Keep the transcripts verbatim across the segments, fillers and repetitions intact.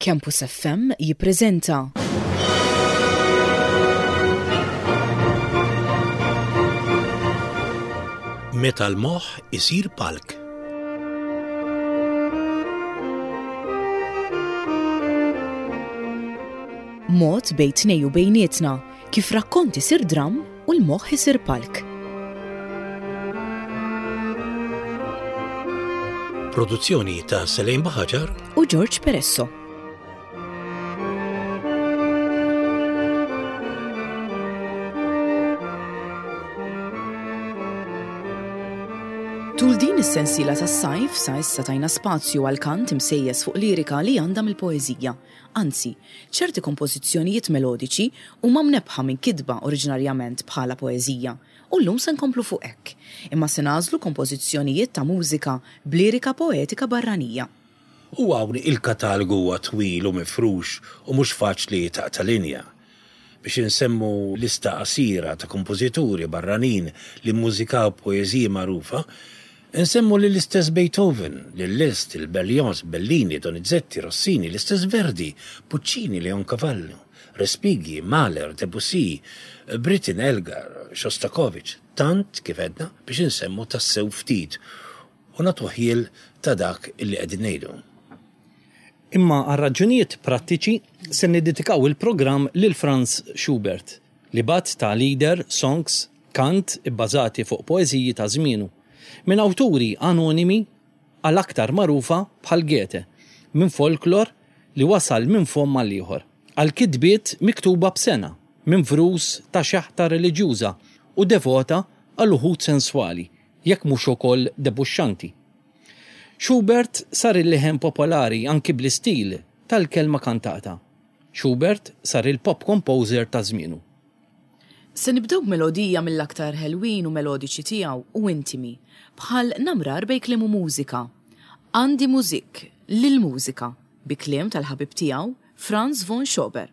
Campus F M jippreżenta Meta l-moħħ isir palk. Mod bejn tnej u bejnietna kif rakkonti isir dram u l-moħħ isir palk. Produzzjoni ta' Selejn Baħaġar u George Peresso. Tul din is-sensiela tas-sajf sa issa tajna spazju għal kant imsejjes fuq lirika li għandha mill-poeżija. Anzi, ċerti kompożizzjonijiet melodiċi huma mnebħa minn kitba oriġinarjament bħala poeżija. U llum se nkomplu fuq hekk, imma se nagħżlu kompożizzjonijiet ta' mużika b'lirika poetika barranija. U hawn il-katalgu huwa twil u mifrux u mhux faċli taqta' linja. Biex insemmu lista qasira ta' kompożituri barranin li mmużikaw poeżiji magħrufa, insemmu lill-istess Beethoven, lill-Liszt, il-Berlioz, Bellini, Donizetti, Rossini, l-istess Verdi, Puccini, Leoncavallo, Respighi, Mahler, Debussy, Britten, Elgar, Shostakovich, tant kif edna biex insemmu tassew ftit u nagħtu ħiel ta' dak illi qegħdin ngħidu. Imma għal raġunijiet prattiċi se niddedikaw il-programm lil Franz Schubert li bat ta' lieder, songs, kant ibbażati fuq poeżiji ta' żmienu minn awturi anonimi għal aktar magħrufa bħal Goethe, minn folklor li wasal minn fom mal-ieħor, għal kitbiet miktuba b'sena, minn vrus ta' xaħta reliġjuża u devota għal uħud senswali, jekk mhux ukoll debuxxanti. Schubert sar il-leħen popolari anki bl-istil tal-kelma kantata. Schubert sar il-pop composer ta' żmienu. Se nibdew melodija mill-aktar ħelwin u melodiċi tiegħu u intimi, bħal namrar bej kliem u mużika. Għandi mużik lil-mużika bi kliem tal-ħabib tiegħu Franz von Schober.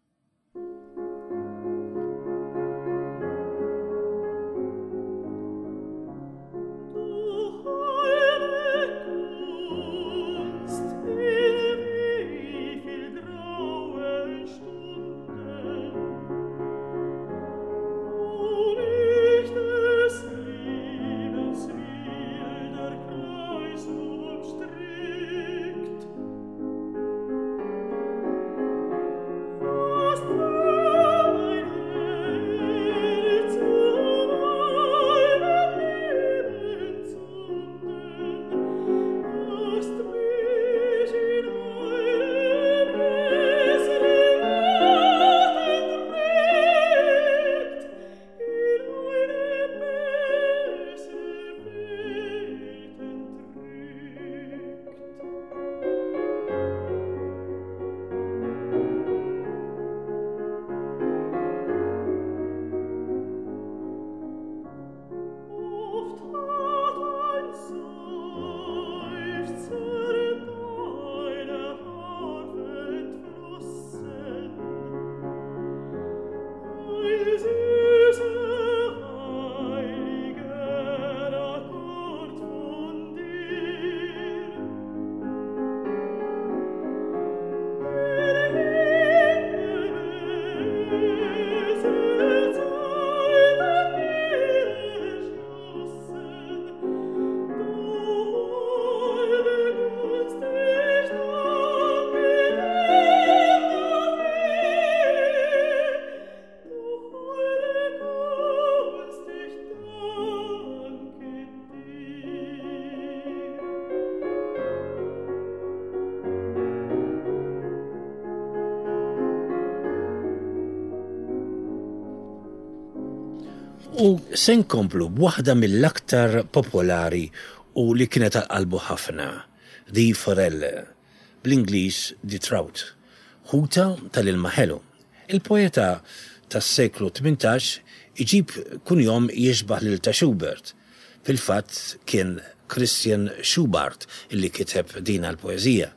U se nkomplu b'waħda mill-aktar popolari u li kienet qalbu ħafna, Di Forelle, bl-Ingliż Di Trout, ħuta tal-ilma ħelu. Il-poeta tas-seklu tmintax iġib kun jom jixbaħ lil ta' Schubert. Fil-fatt kien Christian Schubart illi kiteb din l-poeżija.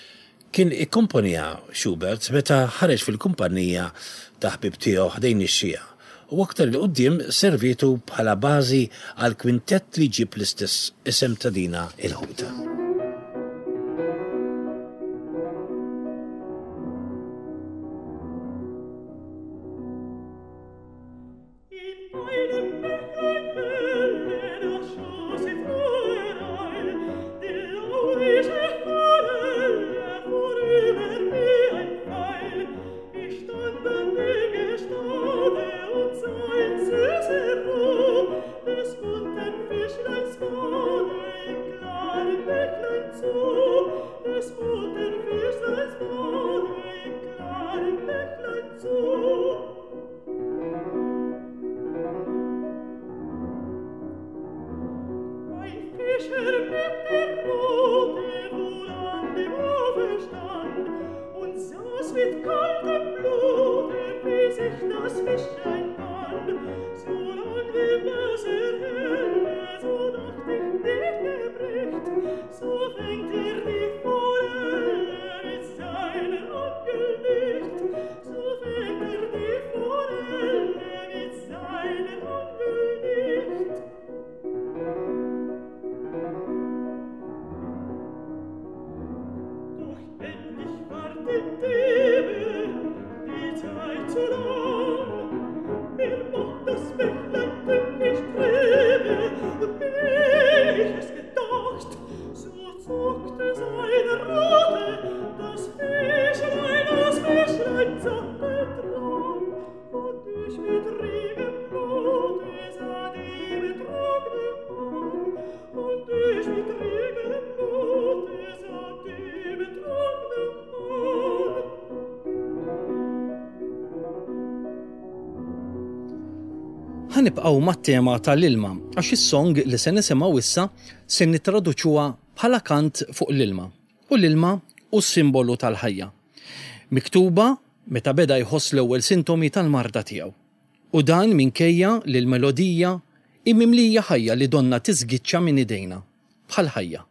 Kien ikkomponija Schubert meta ħareġ fil-kumpanija ta' ħbib tiegħu ħdejn ix-xija. U aktar li qudiem servitu bħala bażi għal kwintett li ġib l-istess isem ta' dina il-ħuta. Ħanibqgħu mat-tema tal-ilma għax is-song li se nisimgħu issa se nittraduċuha bħala kant fuq l-ilma. U l-ilma hu s-simbolu tal-ħajja. Miktuba meta beda jħoss l-ewwel sintomi tal-marda tiegħu. U dan minkejja li l-melodija hi mimlija ħajja li donna tiżgiċċa minn idejna bħal ħajja.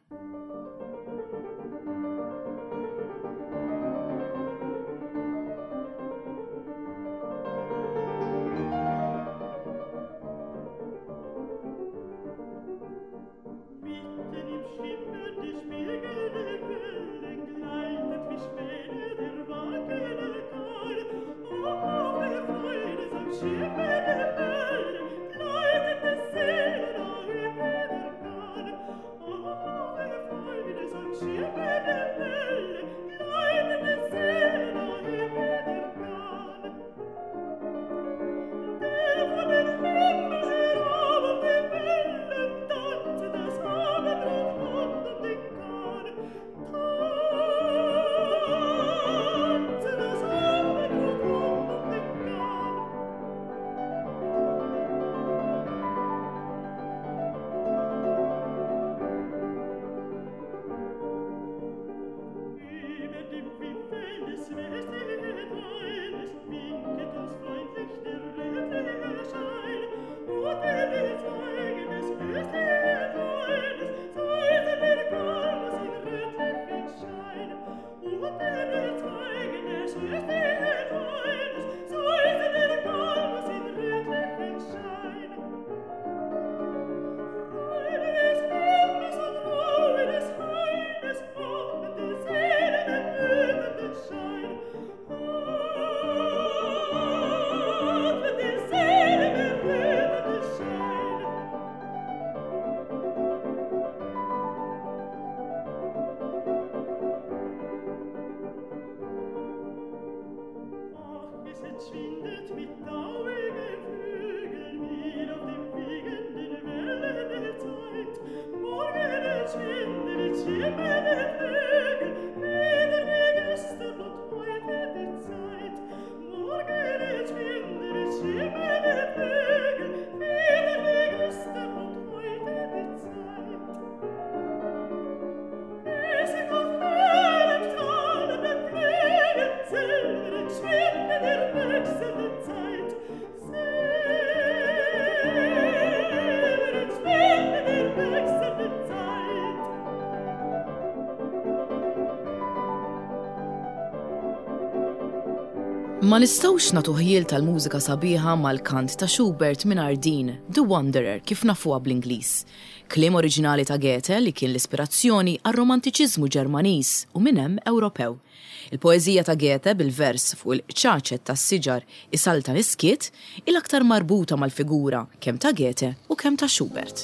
Ma nistgħux nagħtu ħiel tal-mużika sabiħa mal-kant ta' Schubert mingħajr din The Wanderer kif nafuha bl-Ingliż. Kliem oriġinali ta' Goethe li kien l-ispirazzjoni għar-romantiċiżmu Ġermaniż u minn hemm Ewropew. Il-poeżija ta' Goethe bil-vers fuq il-ċaċet tas-siġar isalta l-iskiet il-aktar marbuta mal-figura kemm ta' Goethe u kemm ta' Schubert.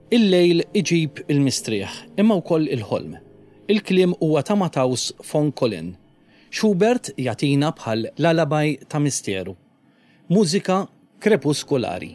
Il-lejl iġib il-mistrieħ, imma wkoll il-ħolm. Il-kliem huwa ta' Matthäus von Collin. Schubert jatina bħal lalabaj ta' misteru. Mużika krepuskolari.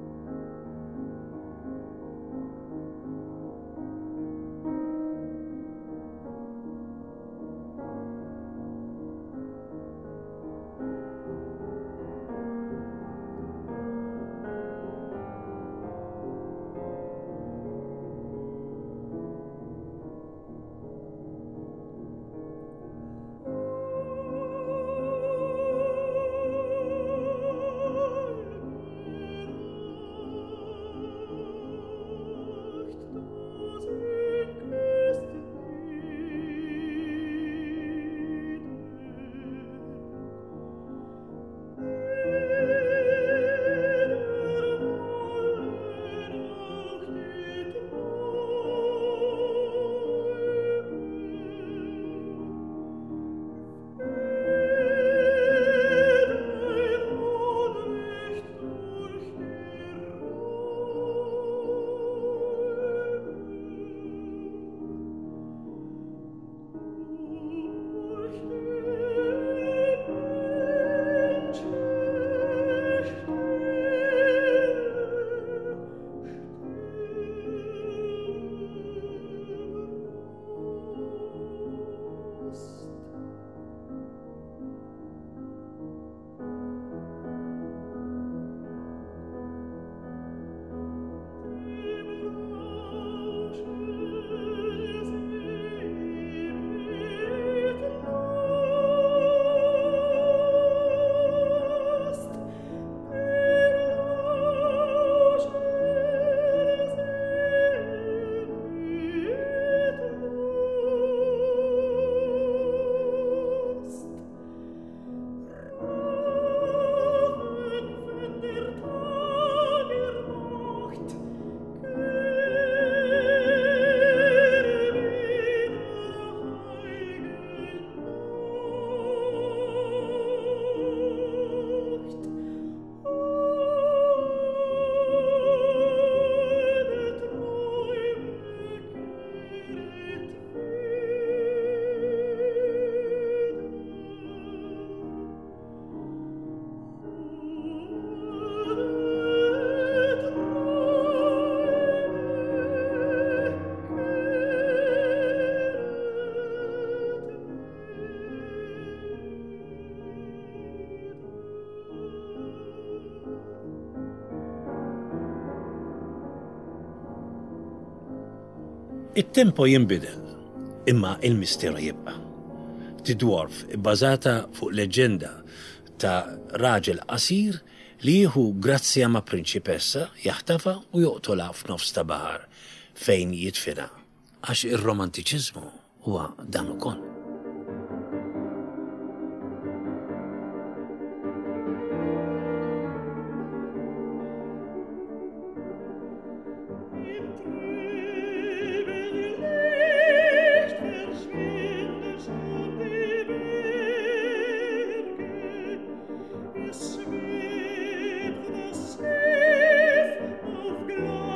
It-tempo jinbidel, imma il-misteru jibqa'. The Dwarf bbażata fuq leġenda ta' raġel qasir li jieħu grazzja ma' prinċipessa jaħtafa u joqtolha f'nofs ta' baħar fejn jitfina, għax ir-romantiċiżmu huwa dan ukoll.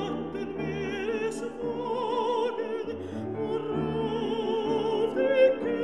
Thank you.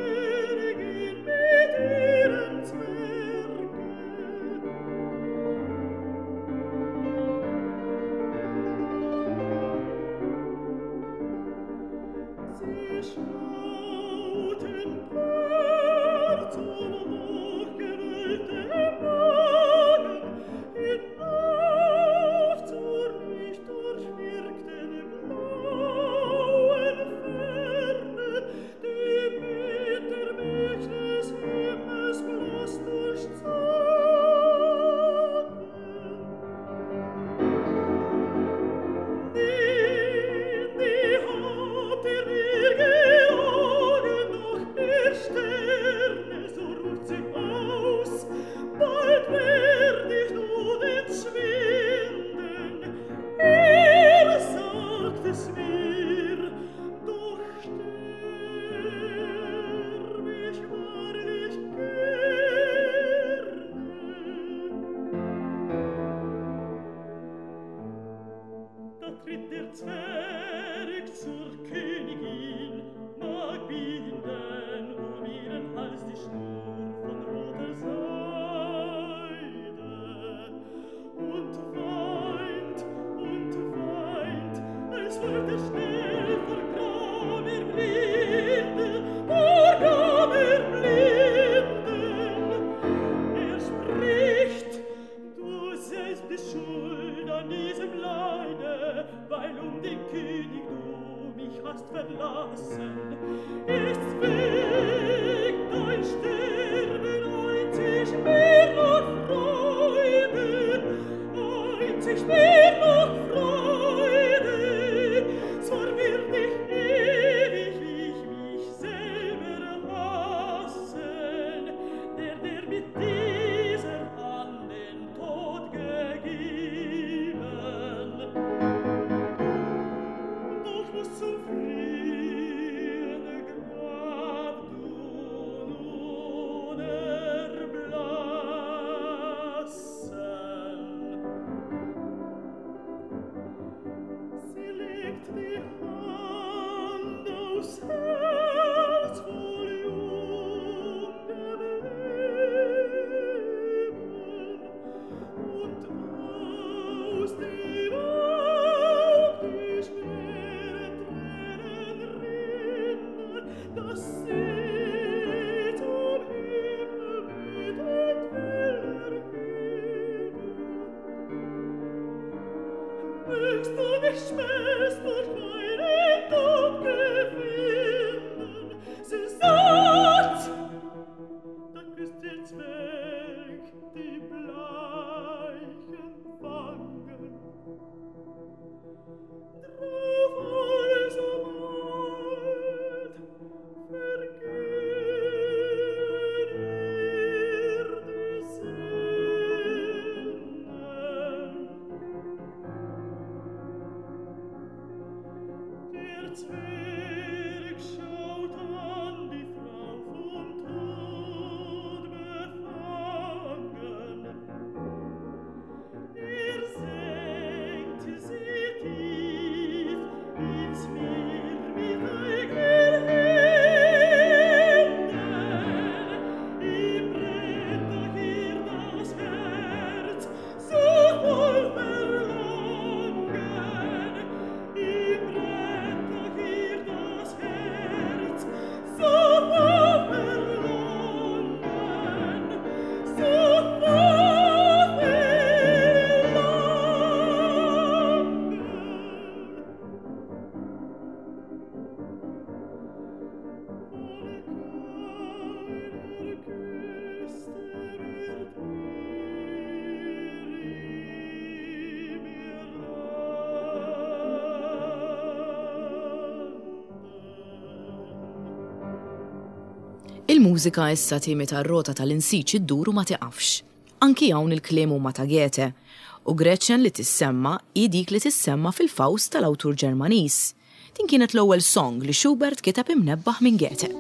Il-mużika issa timi tar-rota tal-insiċ iddur u ma tiqafx. Anki hawn il-kliem huma ta' Goethe, u Gretchen li tissemma hi dik li tissemma fil-Faust tal-awtur Ġermaniż. Din kienet l-ewwel song li Schubert kiteb imnebbaħ minn Goethe.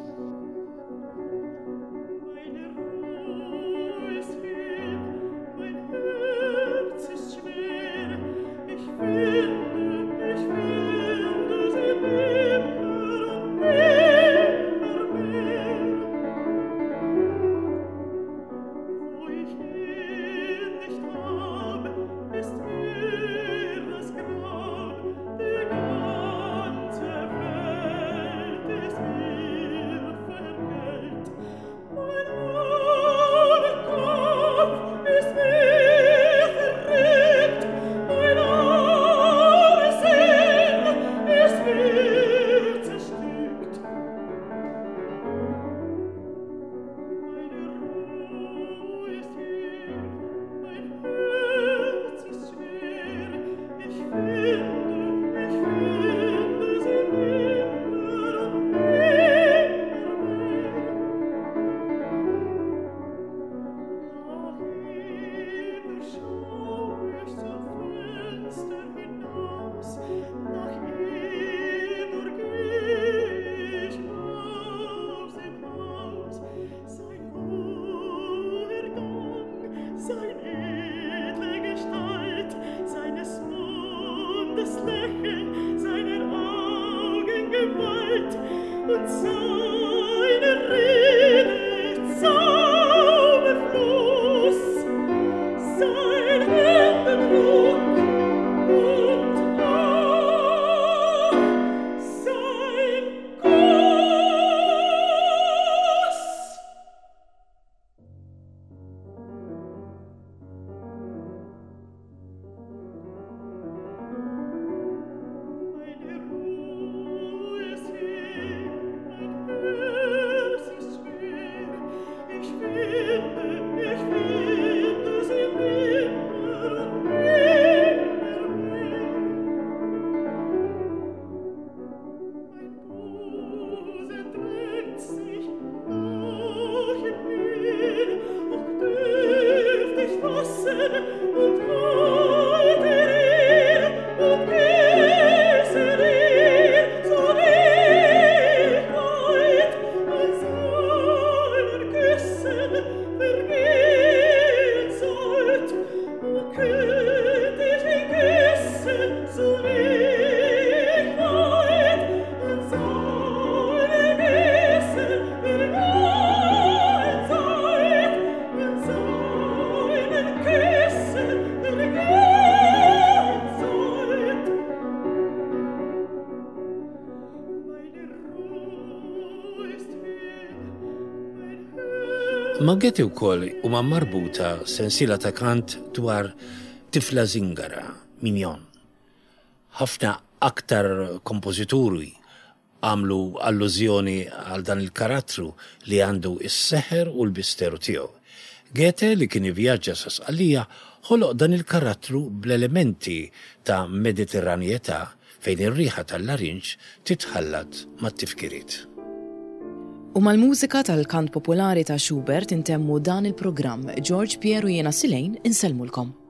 Ma Goethe wkoll huma marbuta sensiela ta' kant dwar tifla zingara, Mignon. Ħafna aktar kompożituri għamlu allużjoni għal dan il-karattru li għandu is-seħer u l-bisteru tiegħu. Goethe li kien ivvjaġġa sa Sqallija ħoloq dan il-karattru bl-elementi ta' mediterranjetà fejn ir-riħa tal-larinġ titħallat mat-tifkiriet. U mal-mużika tal-kant popolari ta' Schubert intemmu dan il-programm George Pierre u jiena Silejn insellmulkom.